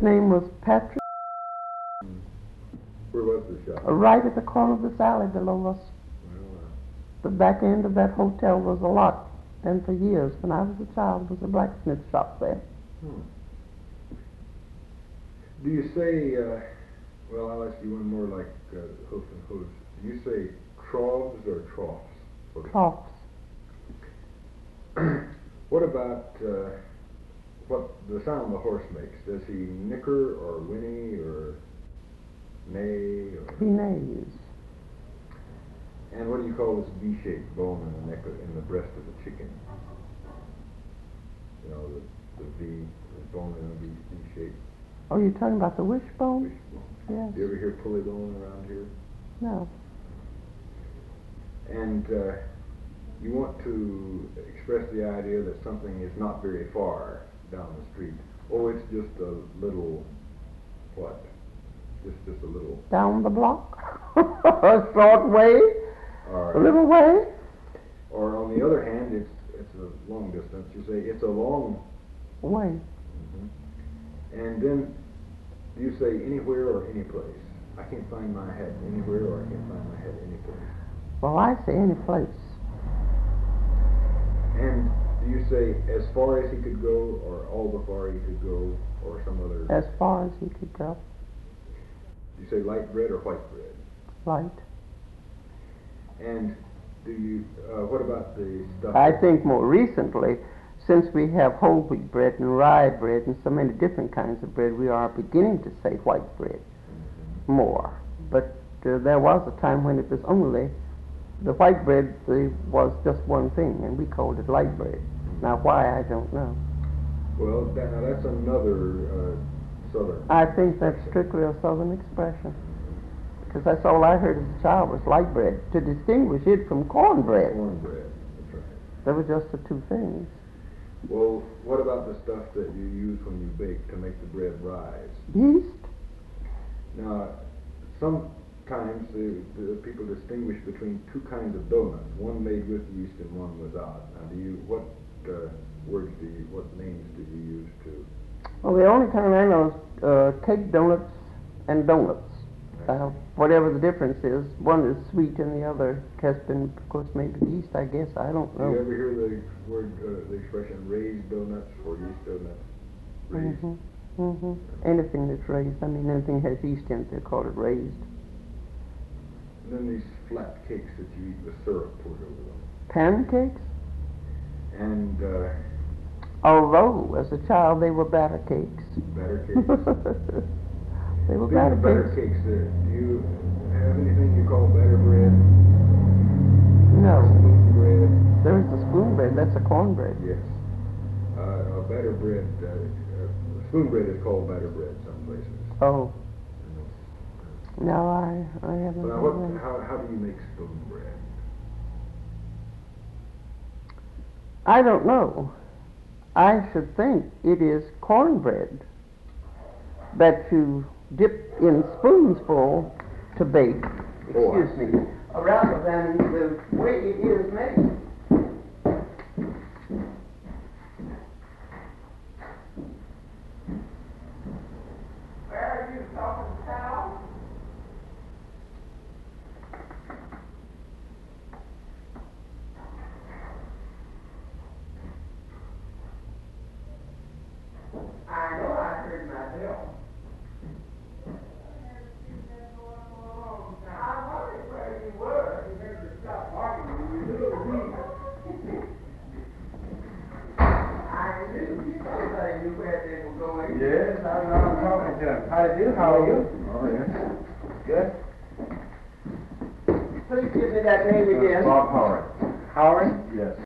name was Patrick. Where was the shop? Right at the corner of this alley below us. Well, The back end of that hotel was a lot. And for years, when I was a child, was a blacksmith shop there. Do you say, well, I'll ask you one more like hoof and hooves. Do you say troughs or troughs? Troughs. What about what the sound the horse makes? Does he nicker or whinny or neigh? He neighs. And what do you call this V-shaped bone in the neck, in the breast of the chicken? You know, the V, the bone in the V-shape. Oh, you're talking about the wishbone? Wishbone. Yes. Do you ever hear pulley bone around here? No. And you want to express the idea that something is not very far down the street. Oh, it's just a little, what? Just a little. Down the block? A short way? Or, A little way? or on the other hand, it's a long distance. You say it's a long Way. And then do you say anywhere or any place? I can't find my hat anywhere, or I can't find my hat any place. Well, I say any place. And do you say as far as he could go, or all the far he could go, or some other? As far as he could go. Do you say light bread or white bread? Light. And do you, what about the stuff? I think more recently, since we have whole wheat bread and rye bread and so many different kinds of bread, we are beginning to say white bread more. But there was a time when it was only the white bread was just one thing, and we called it light bread. Now why, I don't know. Well, now that's another southern. I think that's strictly a southern expression, because that's all I heard as a child was light bread, to distinguish it from cornbread. Cornbread, that's right. They were just the two things. Well, what about the stuff that you use when you bake to make the bread rise? Yeast? Now, sometimes the people distinguish between two kinds of donuts, one made with yeast and one without. Now, what names do you use to? Well, the only kind I know is cake donuts and donuts. Whatever the difference is, one is sweet and the other has been, of course, made with yeast, I guess. I don't know. Do you ever hear the word, the expression raised donuts or yeast donuts? Raised. Anything that's raised, I mean, anything has yeast in it, they call it raised. And then these flat cakes that you eat with syrup poured over them. Pancakes? And Although, as a child, they were batter cakes. Batter cakes? They were Speaking batter of cakes. batter cakes, do you have anything you call batter bread? No. Spoon bread? There is the spoon bread, that's a cornbread. Yes. Batter bread, spoon bread is called batter bread some places. Oh. No, I haven't. But now how do you make spoon bread? I don't know. I should think it is cornbread that you dip in spoonsful to bake. Excuse me. Rather than the way it is made. Where are you talking, pal? I know I heard my bell. I wondered where you were. You had to stop arguing. You knew I knew somebody knew where they were going. Yes, I know I'm talking to him. How do you do? How are you? Oh, yes. Good. Please give me that name again. Bob Howard. Howard? Yes.